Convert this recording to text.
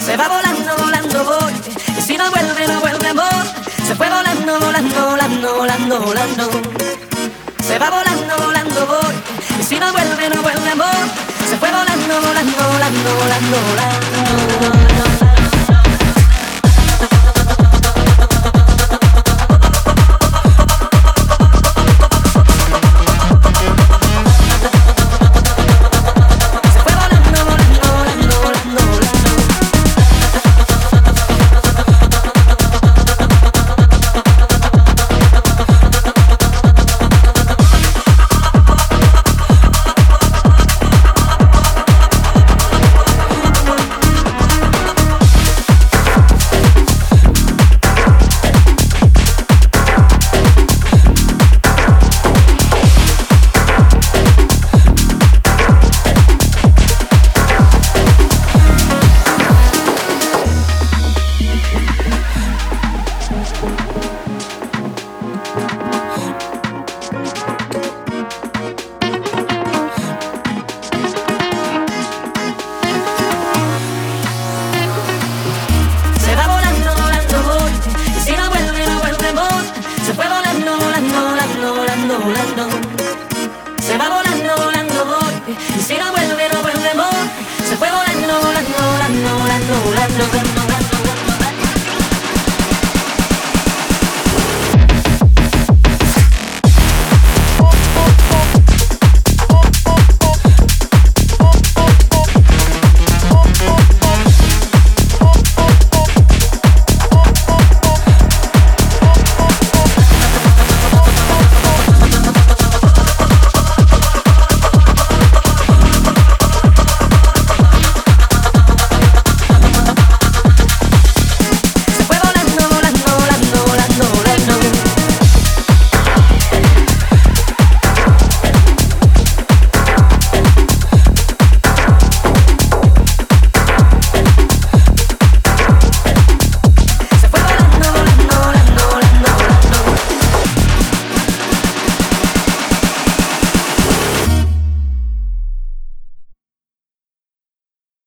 Se va volando, volando voy. Y si no vuelve, no vuelve amor. Se fue volando, volando, volando, volando, volando. Se va volando, volando voy. Y si no vuelve, no vuelve amor. Se fue volando, volando, volando, volando, volando.